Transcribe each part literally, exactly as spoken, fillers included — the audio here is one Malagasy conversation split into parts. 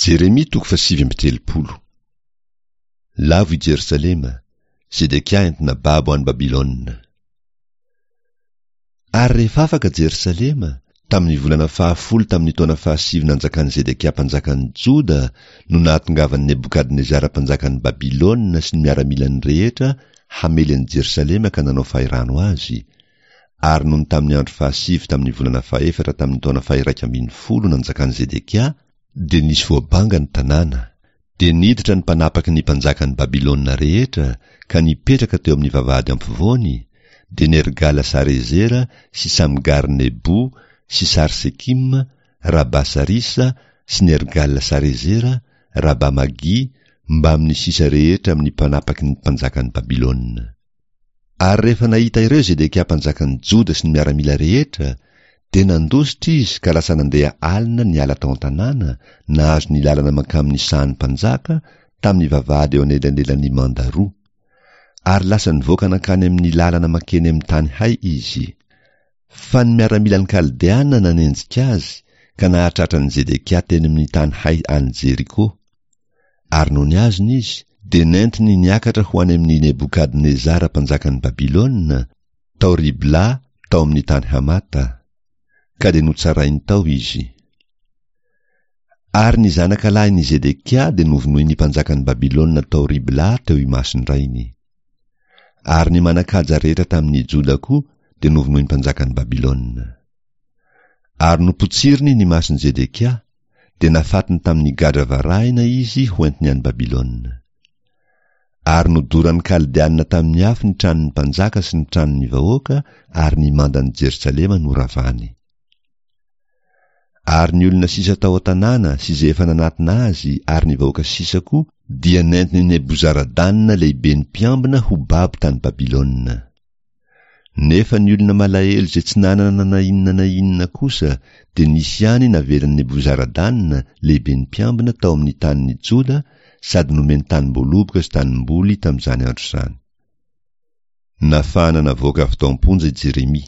Jeremia toko fasivy amby telopolo. Lavo i Jerusalema, Zedekia entina babo any Babilôna. Ary rehefa afaka Jerusalema, tamin'ny volana fahafolo tamin'ny taona fahasivy nanjakan'i Zedekia mpanjakan'ny Joda, no nahatongavan'i Nebukadnezara mpanjakan'ny Babilôna sy ny miaramilany rehetra hamely an'i Jerusalema ka nanao fahirano azy. Ary nohony tamin'ny andro fahasivy tamin'ny volana faefatra tamin'ny taona fahiraika ambin'ny folo nanjakan'i Zedekia, de nisy voabanga ny tanàna, de niditra ny mpanapaky ny mpanjakan'ny Babilôna rehetra ka nipetraka teo amin'ny vavahady ampovoany, de Nergala-Sarezera sy Samgar-Nebo sy Sarsekim, Rabasarisa sy Nergala-Sarezera, Rabamagi, mba amin'ny sisa rehetra amin'ny mpanapaky ny mpanjakan'ny Babilôna. Ary rehefa nahita ireo Zedekia mpanjakan'ny Joda sy ny miaramila rehetra, de nandositra izy ka lasa nandeha alina ny ala tao an-tanàna, nahazo ny lalana makamin'ny sahan'ny mpanjaka tamin'ny vavahady eo anelanelan'ny mandaroa. Ary lasa nivoaka nankany amin'ny lalana makeny amin'ny tany hay izy. Fa ny miaramilan'ny Kaldeana nanenjika azy ka nahatratra ny Zedekia teny amin'ny tany hay any Jeriko. Ary noho ny azony izy, de nentiny niakatra ho any amin'ny Nebukadnezara mpanjakan'ny Babilôna tao Ribla tao amin'ny tany Hamata, ka de notsarainy tao izy. Ary ny zanaka lahin'i Zedekia de novonoiny mpanjakan'ny Babilôna tao Ribla teo imason-drainy. Ary ny manakaja rehetra tamin'ny Joda koa de novonoiny mpanjakan'ny Babilôna. Ary nopotsiriny ny mason'i Zedekia, de nafatiny tamin'ny gadra varahina izy ho entiny any Babilôna. Ary nodoran'ny Kaldeana tamin'ny afo ny tranon'ny mpanjaka sy ny tranon'ny vahoaka, ary ny mandan'i Jerusalema noravany. Ary ny olona sisa tao an-tanàna sy izay efa nanatina azy ary ny vahoaka sisa koa dia nentiny Nebuzaradanina lehiben'ny mpiambina ho babo tany Babilôna. Nefa ny olona malahelo izay tsy nanana na inona na inona kosa de nisy ihany navelan'ny Nebuzaradanina lehiben'ny mpiambina tao amin'ny tanin'ny Joda, sady nomeny tany-boaloboka sy tanimboly tamin'izany andro izany. Nafahana navoaka avy tao am-ponja i Jeremia.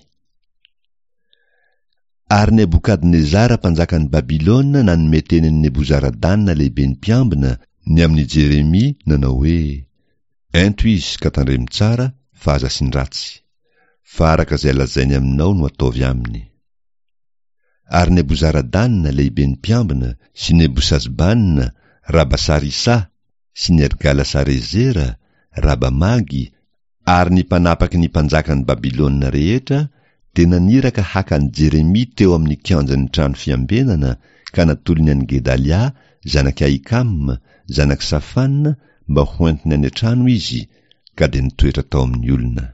Ary Nebukadnezara mpanjakan'ny Babilôna nanome tenin'ny Nebuzaradanina lehiben'ny mpiambina ny amin'ny Jeremia nanao hoe: ento izy ka tandremo tsara fa aza sy ny ratsy, fa araka izay lazainy aminao no ataovy aminy. Ary Nebuzaradanina lehiben'ny mpiambina sy Nebosazbanina, Rabasarisa sy Nergala-Sarezera, Rabamagi, ary ny mpanapaky ny mpanjakan'ny Babilôna rehetra de naniraka hakan'i Jeremia teo amin'ny kianjan'ny trano fiambenana ka natolony an'i Gedalia, zanaky Ahikam, zanaky Safanina, mba ho entiny any an-trano izy, ka de nitoetra tao amin'ny olona.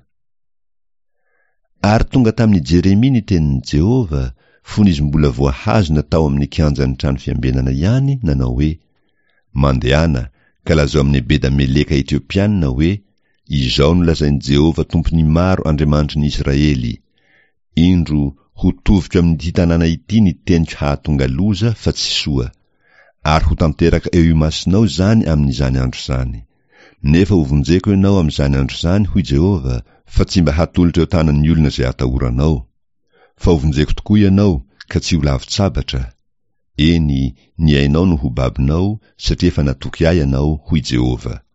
Ary tonga tamin'ny Jeremia ny tenin'ny Jehova, fony izy mbola voahazona tao amin'ny kianjan'ny trano fiambenana ihany, nanao hoe: mandehana ka lazao amin'ny Bedameleka Etiopiana hoe: izao no lazain'i Jehova tompony maro Andriamanitry ny Israely, indro ho toviko amin'ity tanàna ity ny teniko hahatonga loza fa tsy soa, ary ho tanteraka eo imasinao zany amin'izany andro zany. Nefa ho vonjeko ianao amin'izany andro zany, hoy Jehova, fa tsy mba hatolotra eo tanan'ny olona izay hatahoranao, fa ho vonjeko tokoa ianao ka tsy ho lavitsabatra. Eny, ny ainao no ho babinao, satria efa natoky ahy ianao, hoy Jehova.